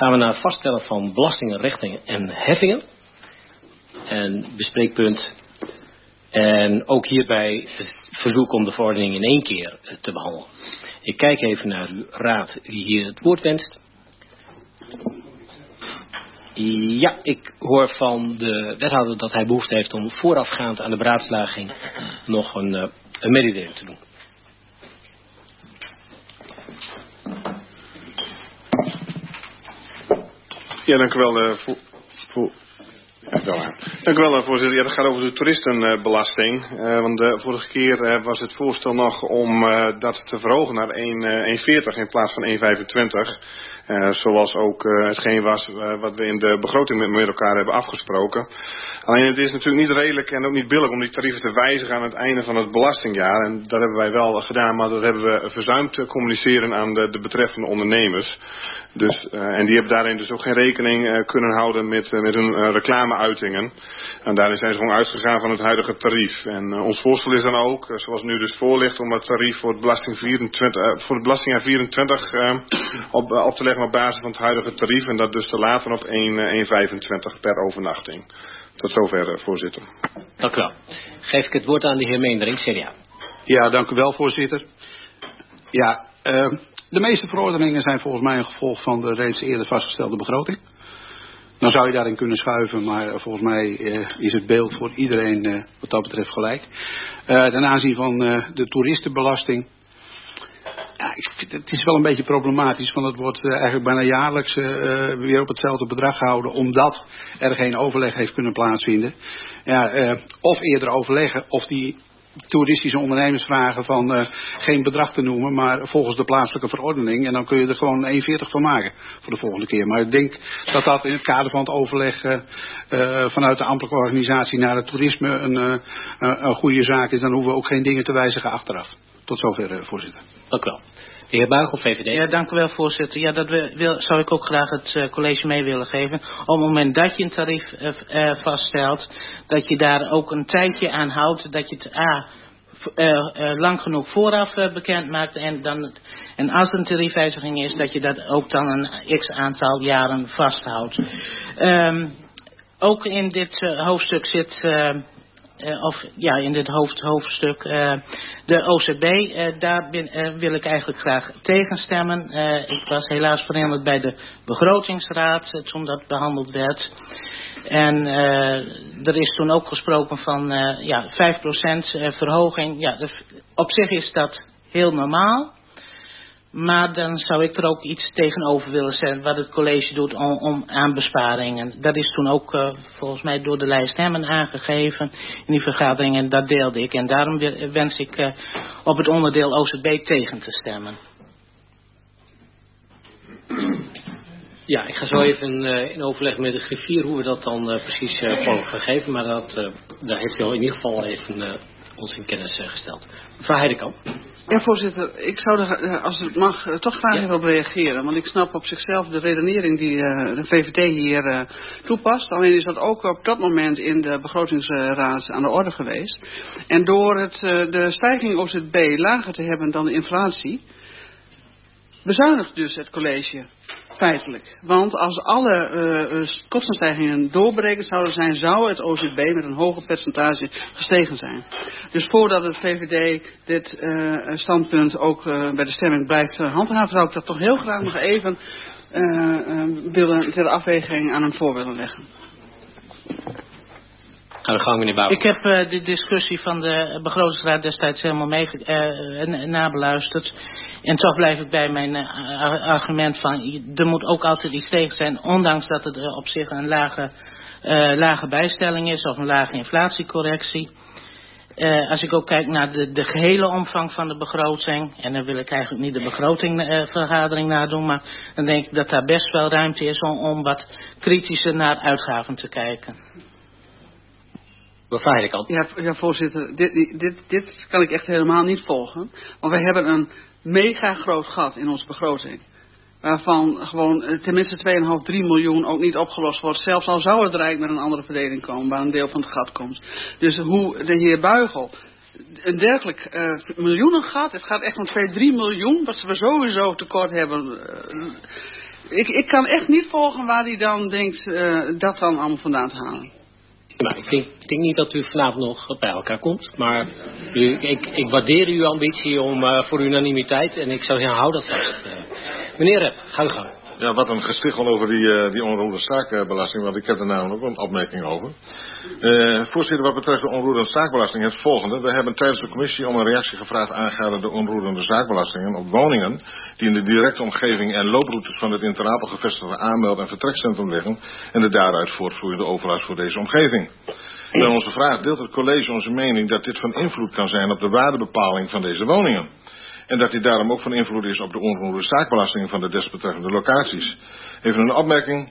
gaan we naar het vaststellen van belastingen, rechten en heffingen. En bespreekpunt. En ook hierbij het verzoek om de verordening in 1 keer te behandelen. Ik kijk even naar uw raad die hier het woord wenst. Ja, ik hoor van de wethouder dat hij behoefte heeft om voorafgaand aan de beraadslaging nog een mededeling te doen. Ja, dank u wel, dank u wel, voorzitter. Ja, dat gaat over de toeristenbelasting. Want de vorige keer was het voorstel nog om dat te verhogen naar 1,40 in plaats van 1,25. Zoals ook hetgeen was wat we in de begroting met elkaar hebben afgesproken. Alleen het is natuurlijk niet redelijk en ook niet billig om die tarieven te wijzigen aan het einde van het belastingjaar. En dat hebben wij wel gedaan, maar dat hebben we verzuimd te communiceren aan de betreffende ondernemers. Dus, en die hebben daarin dus ook geen rekening kunnen houden met hun reclameuitingen. En daarin zijn ze gewoon uitgegaan van het huidige tarief. En ons voorstel is dan ook, zoals nu dus voor ligt, om het tarief voor het belastingjaar 24 op te leggen op basis van het huidige tarief. En dat dus te laten op 1,25 per overnachting. Tot zover, voorzitter. Dank u wel. Geef ik het woord aan de heer Meendering, CDA. Ja, dank u wel, voorzitter. Ja, de meeste verordeningen zijn volgens mij een gevolg van de reeds eerder vastgestelde begroting. Dan zou je daarin kunnen schuiven, maar volgens mij is het beeld voor iedereen wat dat betreft gelijk. Ten aanzien van de toeristenbelasting. Ja, het is wel een beetje problematisch, want het wordt eigenlijk bijna jaarlijks weer op hetzelfde bedrag gehouden, omdat er geen overleg heeft kunnen plaatsvinden. Ja, of eerder overleggen, of die toeristische ondernemers vragen van geen bedrag te noemen, maar volgens de plaatselijke verordening. En dan kun je er gewoon 1,40 van maken voor de volgende keer. Maar ik denk dat dat in het kader van het overleg vanuit de ambtelijke organisatie naar het toerisme een goede zaak is. Dan hoeven we ook geen dingen te wijzigen achteraf. Tot zover, voorzitter. Dank u wel. De heer Buigel, VVD. Ja, dank u wel, voorzitter. Ja, dat zou ik ook graag het college mee willen geven. Op het moment dat je een tarief vaststelt, dat je daar ook een tijdje aan houdt, dat je het lang genoeg vooraf bekend maakt en als er een tariefwijziging is, dat je dat ook dan een x aantal jaren vasthoudt. Ook in dit hoofdstuk zit in dit hoofdstuk de OZB, daar wil ik eigenlijk graag tegenstemmen. Ik was helaas verhinderd bij de begrotingsraad toen dat behandeld werd. En er is toen ook gesproken van 5% verhoging. Ja, op zich is dat heel normaal. Maar dan zou ik er ook iets tegenover willen zetten wat het college doet om aan besparingen. Dat is toen ook volgens mij door de lijsthemmen aangegeven in die vergadering en dat deelde ik. En daarom wens ik op het onderdeel OZB tegen te stemmen. Ja, ik ga zo even in overleg met de griffier hoe we dat dan precies mogen gaan geven. Maar daar heeft u al in ieder geval even ons in kennis gesteld. Mevrouw Heidekamp. Ja, voorzitter, ik zou er, als het mag, toch graag even op reageren. Want ik snap op zichzelf de redenering die de VVD hier toepast. Alleen is dat ook op dat moment in de begrotingsraad aan de orde geweest. En door de stijging OZB lager te hebben dan de inflatie, bezuinigt dus het college feitelijk. Want als alle kostenstijgingen doorberekend zouden zijn, zou het OZB met een hoger percentage gestegen zijn. Dus voordat het VVD dit standpunt ook bij de stemming blijft handhaven, zou ik dat toch heel graag nog even willen ter afweging aan hem voor willen leggen. Ga de gang, meneer Bouw. Ik heb de discussie van de begrotingsraad destijds helemaal nabeluisterd. En toch blijf ik bij mijn argument van, er moet ook altijd iets tegen zijn, ondanks dat het op zich een lage bijstelling is of een lage inflatiecorrectie. Als ik ook kijk naar de gehele omvang van de begroting, en dan wil ik eigenlijk niet de begrotingvergadering nadoen, maar dan denk ik dat daar best wel ruimte is om wat kritischer naar uitgaven te kijken. Ja, voorzitter, dit kan ik echt helemaal niet volgen. Want wij hebben een mega groot gat in onze begroting. Waarvan gewoon tenminste 2,5, 3 miljoen ook niet opgelost wordt. Zelfs al zou het Rijk met een andere verdeling komen, waar een deel van het gat komt. Dus hoe de heer Buigel een dergelijk miljoenengat, het gaat echt om 2, 3 miljoen, wat we sowieso tekort hebben. Ik kan echt niet volgen waar hij dan denkt dat dan allemaal vandaan te halen. Nou, ik denk niet dat u vanavond nog bij elkaar komt, maar ik waardeer uw ambitie voor unanimiteit en ik zou zeggen, hou dat vast. Meneer Rep, ga uw gang. Ja, wat een gestichel over die onroerende zaakbelasting, want ik heb er namelijk ook een opmerking over. Voorzitter, wat betreft de onroerende zaakbelasting het volgende. We hebben tijdens de commissie om een reactie gevraagd aangaande de onroerende zaakbelastingen op woningen die in de directe omgeving en looproutes van het in Ter Apel gevestigde aanmeld- en vertrekcentrum liggen en de daaruit voortvloeiende overlast voor deze omgeving. Bij onze vraag deelt het college onze mening dat dit van invloed kan zijn op de waardebepaling van deze woningen. En dat die daarom ook van invloed is op de onroerende zaakbelastingen van de desbetreffende locaties. Even een opmerking.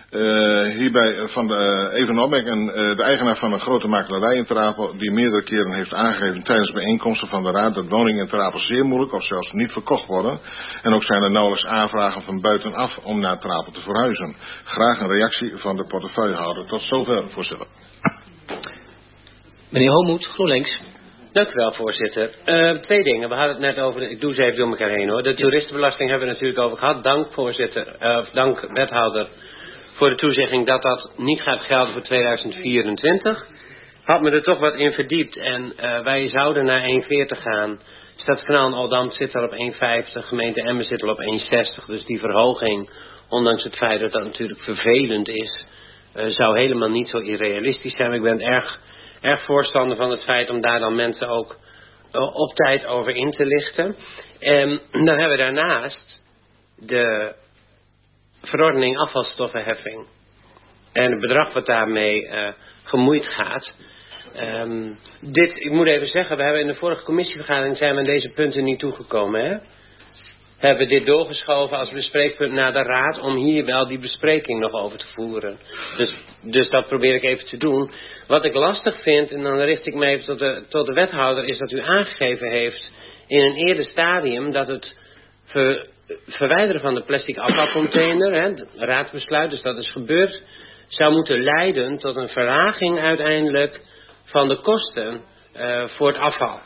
De eigenaar van een grote makelarij in Ter Apel, die meerdere keren heeft aangegeven tijdens bijeenkomsten van de raad dat woningen in Ter Apel zeer moeilijk of zelfs niet verkocht worden. En ook zijn er nauwelijks aanvragen van buitenaf om naar Ter Apel te verhuizen. Graag een reactie van de portefeuillehouder. Tot zover, voorzitter. Meneer Homoet, GroenLinks. Dank u wel, voorzitter. 2 dingen. We hadden het net over, ik doe ze even door elkaar heen hoor. De toeristenbelasting hebben we het natuurlijk over gehad. Dank voorzitter, dank wethouder voor de toezegging dat dat niet gaat gelden voor 2024. Had me er toch wat in verdiept en wij zouden naar 1,40 gaan. Stadskanaal en Oldambt zit al op 1,50, gemeente Emmen zit al op 1,60. Dus die verhoging, ondanks het feit dat dat natuurlijk vervelend is, zou helemaal niet zo irrealistisch zijn. Ik ben erg voorstander van het feit om daar dan mensen ook op tijd over in te lichten. Dan hebben we daarnaast de verordening afvalstoffenheffing en het bedrag wat daarmee gemoeid gaat. Ik moet even zeggen, we hebben in de vorige commissievergadering zijn we aan deze punten niet toegekomen. Hè? Hebben dit doorgeschoven als bespreekpunt naar de raad om hier wel die bespreking nog over te voeren. Dus dat probeer ik even te doen. Wat ik lastig vind, en dan richt ik me even tot de wethouder, is dat u aangegeven heeft in een eerder stadium dat het verwijderen van de plastic afvalcontainer, het raadsbesluit, dus dat is gebeurd, zou moeten leiden tot een verlaging uiteindelijk van de kosten voor het afval.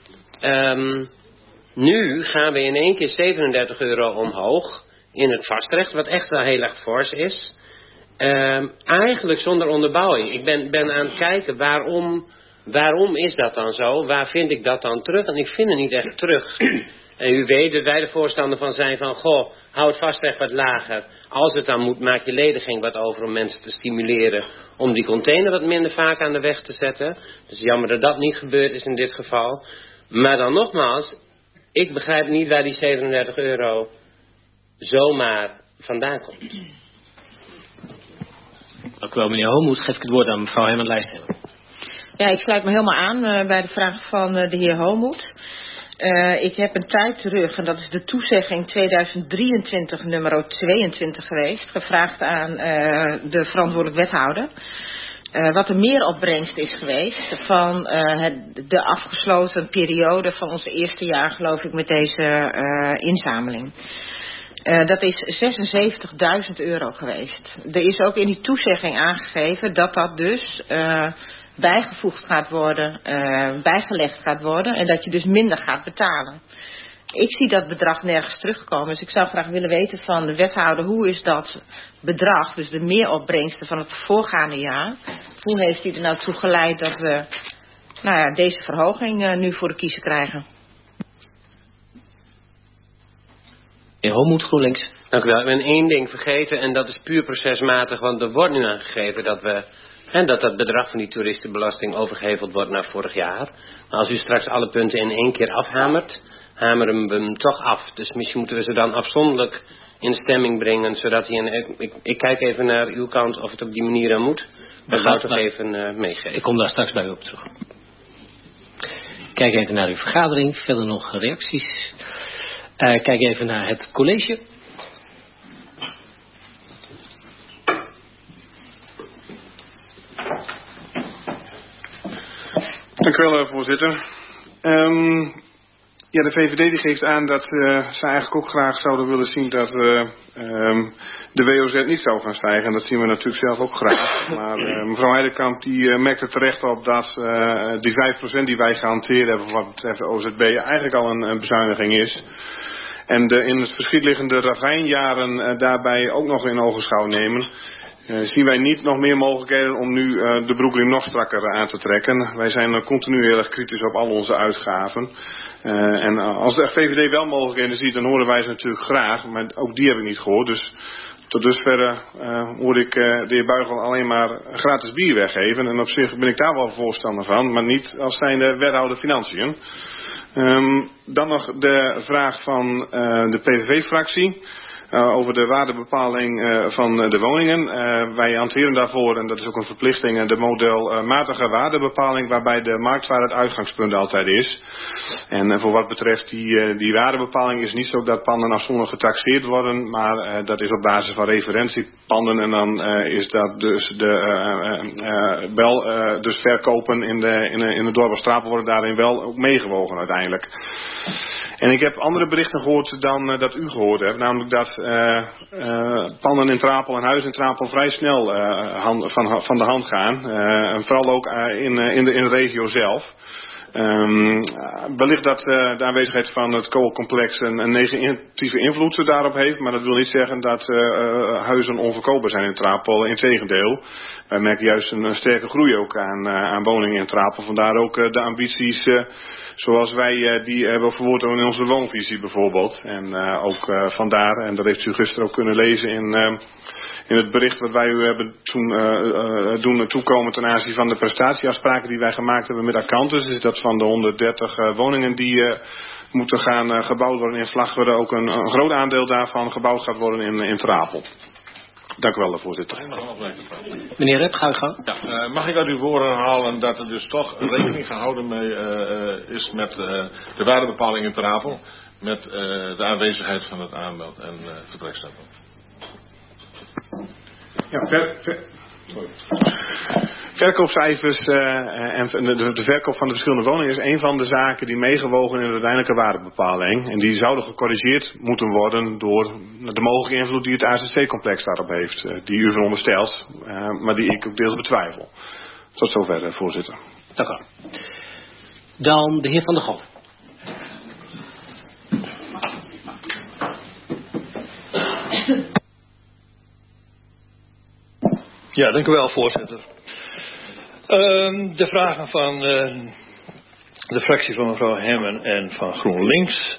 Nu gaan we in één keer €37 omhoog in het vastrecht, wat echt wel heel erg fors is. Eigenlijk zonder onderbouwing. Ik ben aan het kijken waarom is dat dan zo? Waar vind ik dat dan terug? En ik vind het niet echt terug. En u weet dat wij de voorstander van zijn van, goh, hou het vastrecht wat lager. Als het dan moet, maak je lediging wat over om mensen te stimuleren om die container wat minder vaak aan de weg te zetten. Dus jammer dat dat niet gebeurd is in dit geval. Maar dan nogmaals, ik begrijp niet waar die €37 zomaar vandaan komt. Dank u wel, meneer Homoet. Geef ik het woord aan mevrouw Herman-Lijstheimer. Ja, ik sluit me helemaal aan bij de vraag van de heer Homoet. Ik heb een tijd terug, en dat is de toezegging 2023 nummer 22 geweest, gevraagd aan de verantwoordelijk wethouder. Wat de meeropbrengst is geweest van de afgesloten periode van ons eerste jaar, geloof ik, met deze inzameling. Dat is €76.000 geweest. Er is ook in die toezegging aangegeven dat dat dus bijgevoegd gaat worden, bijgelegd gaat worden en dat je dus minder gaat betalen. Ik zie dat bedrag nergens terugkomen, dus ik zou graag willen weten van de wethouder, hoe is dat bedrag, dus de meeropbrengsten van het voorgaande jaar, hoe heeft hij er nou toe geleid dat we deze verhoging nu voor de kiezer krijgen? Meneer Homoet, GroenLinks. Dank u wel. Ik ben 1 ding vergeten en dat is puur procesmatig, want er wordt nu aangegeven dat bedrag van die toeristenbelasting overgeheveld wordt naar vorig jaar. Maar als u straks alle punten in 1 keer afhamert, hameren we hem toch af. Dus misschien moeten we ze dan afzonderlijk in stemming brengen, zodat ik kijk even naar uw kant of het op die manier dan moet. Dat zou ik toch even meegeven. Ik kom daar straks bij u op terug. Kijk even naar uw vergadering. Verder nog reacties. Kijk even naar het college. Dank u wel, voorzitter. De VVD die geeft aan dat ze eigenlijk ook graag zouden willen zien dat de WOZ niet zou gaan stijgen. En dat zien we natuurlijk zelf ook graag. Maar mevrouw Heidekamp die merkte terecht op dat die 5% die wij gehanteerd hebben wat betreft de OZB eigenlijk al een bezuiniging is. En de in het verschiet liggende ravijnjaren daarbij ook nog in ogenschouw nemen, zien wij niet nog meer mogelijkheden om nu de broekriem nog strakker aan te trekken. Wij zijn continu heel erg kritisch op al onze uitgaven. En als de VVD wel mogelijkheden ziet, dan horen wij ze natuurlijk graag, maar ook die heb ik niet gehoord. Dus tot dusverre hoor ik de heer Buigel alleen maar gratis bier weggeven. En op zich ben ik daar wel voorstander van, maar niet als zijnde wethouder financiën. Dan nog de vraag van de PVV-fractie. Over de waardebepaling van de woningen. Wij hanteren daarvoor, en dat is ook een verplichting, de modelmatige waardebepaling waarbij de marktwaarde het uitgangspunt altijd is. En voor wat betreft die waardebepaling is het niet zo dat panden afzonderlijk getaxeerd worden, maar dat is op basis van referentiepanden en dan is dat dus dus verkopen in de dorp als Strapel worden daarin wel ook meegewogen uiteindelijk. En ik heb andere berichten gehoord dan dat u gehoord hebt. Namelijk dat panden in Trapel en huizen in Trapel vrij snel van de hand gaan. En vooral ook in de regio zelf. Wellicht dat de aanwezigheid van het koolcomplex een negatieve invloed daarop heeft. Maar dat wil niet zeggen dat huizen onverkoopbaar zijn in Trapel. Integendeel. Wij merken juist een sterke groei ook aan woningen in Trapel. Vandaar ook de ambities zoals wij die hebben verwoord in onze woonvisie bijvoorbeeld. En ook vandaar, en dat heeft u gisteren ook kunnen lezen in het bericht wat wij u hebben doen toekomen ten aanzien van de prestatieafspraken die wij gemaakt hebben met Acantus. Is dat van de 130 woningen die moeten gaan gebouwd worden in Vlagtwedde ook een groot aandeel daarvan gebouwd gaat worden in Trapel. Dank u wel, voorzitter. Meneer Rep, ga u gang. Ja, mag ik uit uw woorden halen dat er dus toch rekening gehouden mee is met de waardebepaling in Trapel, met de aanwezigheid van het aanbod en vertrekstempel? Ja, verkoopcijfers en de verkoop van de verschillende woningen is een van de zaken die meegewogen in de uiteindelijke waardebepaling. En die zouden gecorrigeerd moeten worden door de mogelijke invloed die het AZC-complex daarop heeft. Die u veronderstelt, maar die ik ook deels betwijfel. Tot zover, voorzitter. Dank u. Dan de heer Van der Golf. Ja, dank u wel, voorzitter. De vragen van de fractie van mevrouw Hemmen en van GroenLinks.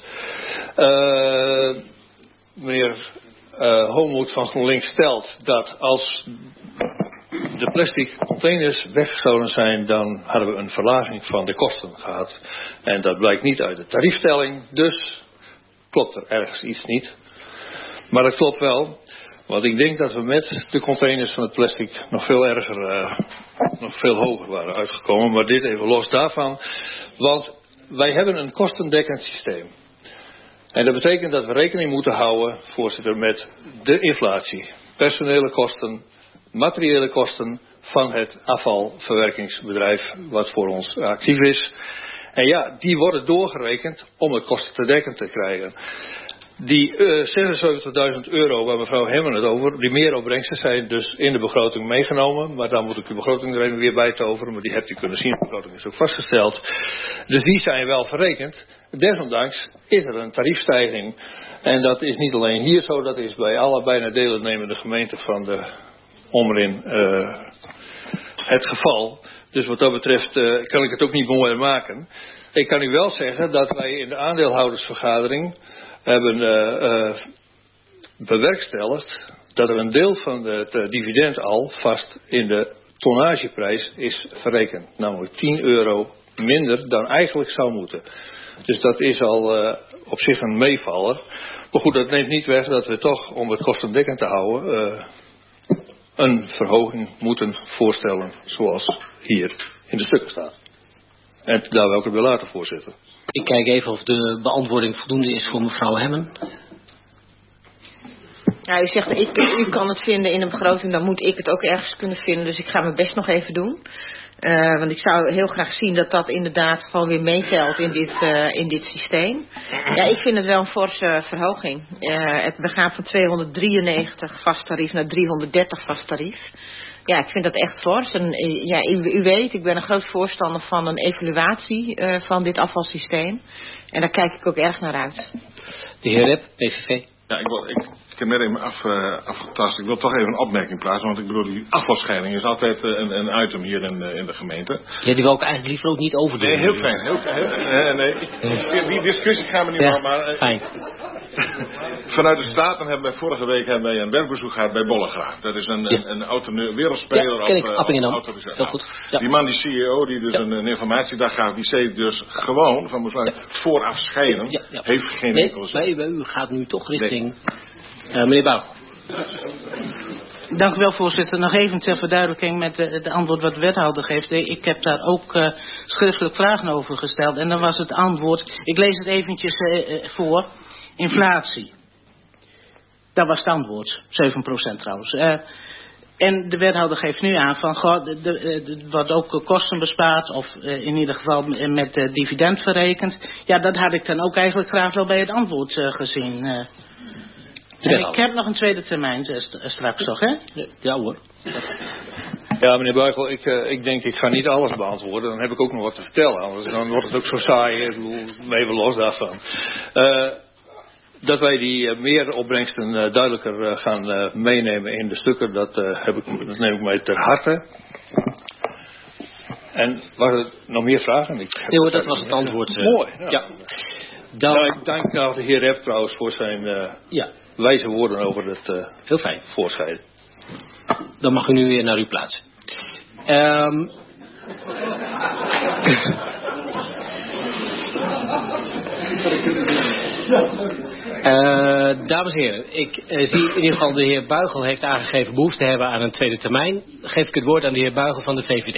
Meneer Homoed van GroenLinks stelt dat als de plastic containers weg zouden zijn, dan hadden we een verlaging van de kosten gehad. En dat blijkt niet uit de tariefstelling, dus klopt er ergens iets niet. Maar dat klopt wel. Want ik denk dat we met de containers van het plastic nog veel erger, nog veel hoger waren uitgekomen. Maar dit even los daarvan. Want wij hebben een kostendekkend systeem. En dat betekent dat we rekening moeten houden, voorzitter, met de inflatie. Personele kosten, materiële kosten van het afvalverwerkingsbedrijf wat voor ons actief is. En ja, die worden doorgerekend om het kostendekkend te krijgen. Die €76.000 waar mevrouw Hemmen het over, die meeropbrengsten zijn dus in de begroting meegenomen. Maar dan moet ik de begroting er even weer bij toveren, maar die hebt u kunnen zien, de begroting is ook vastgesteld. Dus die zijn wel verrekend. Desondanks is er een tariefstijging. En dat is niet alleen hier zo, dat is bij alle bijna deelnemende gemeenten van de Omrin het geval. Dus wat dat betreft kan ik het ook niet mooier maken. Ik kan u wel zeggen dat wij in de aandeelhoudersvergadering hebben bewerkstelligd dat er een deel van het dividend al vast in de tonnageprijs is verrekend. Namelijk €10 minder dan eigenlijk zou moeten. Dus dat is al op zich een meevaller. Maar goed, dat neemt niet weg dat we toch, om het kostendekkend te houden, een verhoging moeten voorstellen zoals hier in de stukken staat. En daar wil ik het weer laten, voorzitter. Ik kijk even of de beantwoording voldoende is voor mevrouw Hemmen. Ja, u zegt, u kan het vinden in een begroting, dan moet ik het ook ergens kunnen vinden. Dus ik ga mijn best nog even doen. Want ik zou heel graag zien dat dat inderdaad gewoon weer meetelt in dit systeem. Ja, ik vind het wel een forse verhoging. We gaan van 293 vast tarief naar 330 vast tarief. Ja, ik vind dat echt fors. En ja, u weet, ik ben een groot voorstander van een evaluatie van dit afvalsysteem. En daar kijk ik ook erg naar uit. De heer Rep, PVV. Ja, ik heb net even afgetast. Ik wil toch even een opmerking plaatsen. Want ik bedoel, die afvalscheiding is altijd een item hier in de gemeente. Ja, die wil ik eigenlijk liever ook niet overdoen. Nee, heel fijn. Nee. Die discussie gaan we niet meer. Maar fijn. Vanuit de Staten hebben wij vorige week een werkbezoek gehad bij Bollegraaf. Dat is een wereldspeler op autorisatie. Heel goed. Ja. Die man, die CEO, die dus een informatiedag gaf, die zei dus gewoon van vooraf scheiden. Heeft geen enkele zin. Nee, u gaat nu toch richting meneer Bouw. Dank u wel, voorzitter. Nog even ter verduidelijking met de antwoord wat de wethouder geeft. Ik heb daar ook schriftelijk vragen over gesteld. En dan was het antwoord, ik lees het eventjes voor, inflatie. Dat was het antwoord, 7% trouwens. En de wethouder geeft nu aan van, wat ook kosten bespaart, of in ieder geval met dividend verrekend. Ja, dat had ik dan ook eigenlijk graag wel bij het antwoord gezien. En ik heb nog een tweede termijn straks toch, hè? Ja hoor. Ja, meneer Buigel, ik denk ik ga niet alles beantwoorden. Dan heb ik ook nog wat te vertellen. Anders dan wordt het ook zo saai. Ik bedoel, even los daarvan. Dat wij die meeropbrengsten duidelijker gaan meenemen in de stukken, dat neem ik mij ter harte. En waren er nog meer vragen? Nee hoor, dat was het antwoord. Mooi. Ja. Ik dank de heer Rep trouwens voor zijn wijze woorden over het heel fijn voorscheiden. Dan mag u nu weer naar uw plaats. Dames en heren, ik zie in ieder geval de heer Buigel heeft aangegeven behoefte te hebben aan een tweede termijn. Geef ik het woord aan de heer Buigel van de VVD.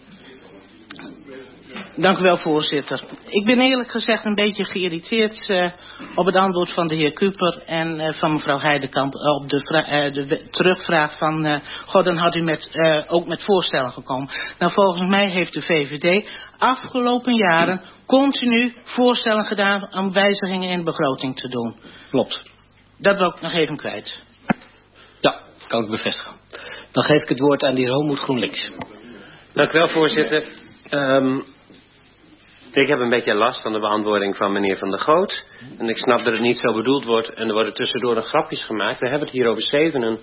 Dank u wel, voorzitter. Ik ben eerlijk gezegd een beetje geïrriteerd op het antwoord van de heer Kuper en van mevrouw Heidekamp op de terugvraag van, dan had u ook met voorstellen gekomen. Nou, volgens mij heeft de VVD afgelopen jaren continu voorstellen gedaan om wijzigingen in de begroting te doen. Klopt. Dat wil ik nog even kwijt. Ja, kan ik bevestigen. Dan geef ik het woord aan de heer Homoet, GroenLinks. Dank u wel, voorzitter. Ik heb een beetje last van de beantwoording van meneer Van der Goot. En ik snap dat het niet zo bedoeld wordt. En er worden tussendoor nog grapjes gemaakt. We hebben het hier over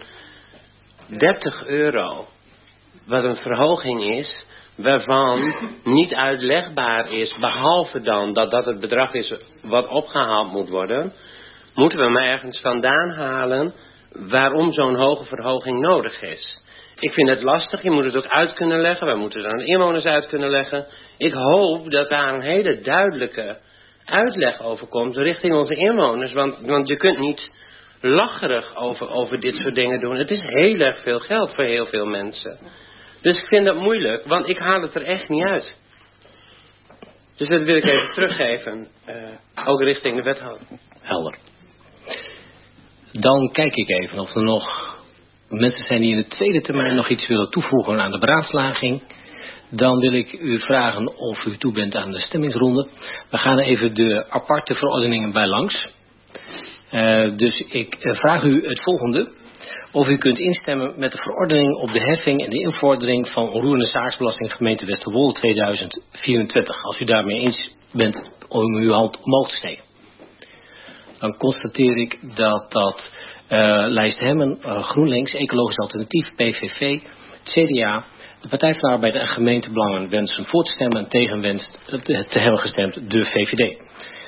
€37. Wat een verhoging is. Waarvan niet uitlegbaar is. Behalve dan dat dat het bedrag is wat opgehaald moet worden. Moeten we maar ergens vandaan halen waarom zo'n hoge verhoging nodig is. Ik vind het lastig, je moet het ook uit kunnen leggen. Wij moeten het aan de inwoners uit kunnen leggen. Ik hoop dat daar een hele duidelijke uitleg over komt richting onze inwoners. Want je kunt niet lacherig over dit soort dingen doen. Het is heel erg veel geld voor heel veel mensen. Dus ik vind dat moeilijk, want ik haal het er echt niet uit. Dus dat wil ik even teruggeven. Ook richting de wethouder. Helder. Dan kijk ik even of er nog mensen zijn die in de tweede termijn nog iets willen toevoegen aan de beraadslaging. Dan wil ik u vragen of u toe bent aan de stemmingsronde. We gaan even de aparte verordeningen bij langs. Dus ik vraag u het volgende. Of u kunt instemmen met de verordening op de heffing en de invordering van onroerende zaaksbelasting gemeente Westerwolde 2024. Als u daarmee eens bent om uw hand omhoog te steken. Dan constateer ik dat Lijst Hemmen, GroenLinks, Ecologisch Alternatief, PVV, CDA, de Partij van de Arbeid en Gemeentebelangen wensen voor te stemmen en tegen wenst te hebben gestemd de VVD.